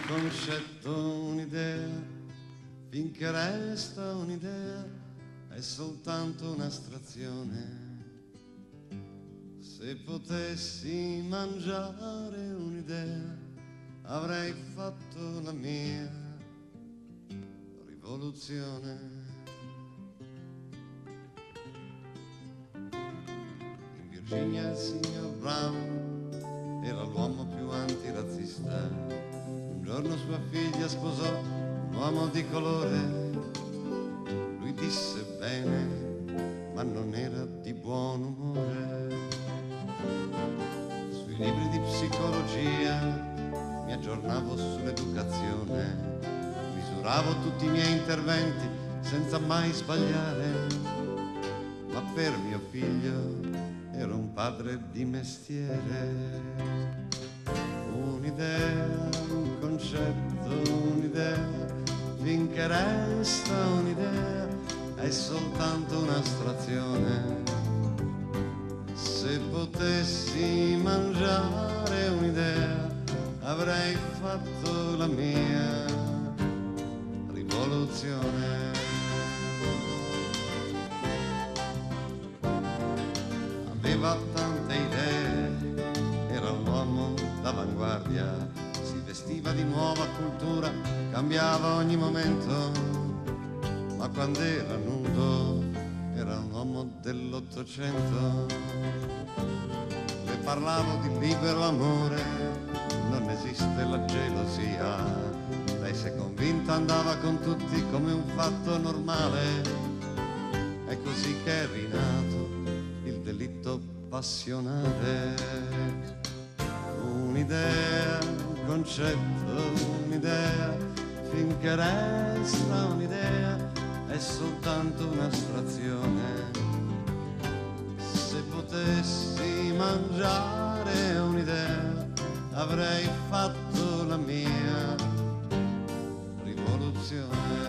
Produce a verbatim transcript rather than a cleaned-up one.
concetto, un'idea, finché resta un'idea è soltanto un'astrazione. Se potessi mangiare un'idea avrei fatto la mia rivoluzione. In Virginia il signor Brown era l'uomo più antirazzista. Un giorno sua figlia sposò un uomo di colore. Lui disse bene, ma non era di buon umore. Sui libri di psicologia mi aggiornavo sull'educazione. Misuravo tutti i miei interventi senza mai sbagliare. Ma per mio figlio ero un padre di mestiere. Un'idea, un concetto, un'idea, finché resta un'idea è soltanto un'astrazione. Se potessi mangiare un'idea avrei fatto la mia rivoluzione. Aveva tante idee, era un uomo d'avanguardia, si vestiva di nuova cultura, cambiava ogni momento, ma quando era nudo era un uomo dell'Ottocento. Le parlavo di libero amore, non esiste la gelosia. Lei si è convinta, andava con tutti come un fatto normale. È così che è rinato il delitto passionale. Un'idea, un concetto, un'idea, finché resta un'idea è soltanto un'astrazione. Se potessi mangiare un'idea avrei fatto la mia rivoluzione.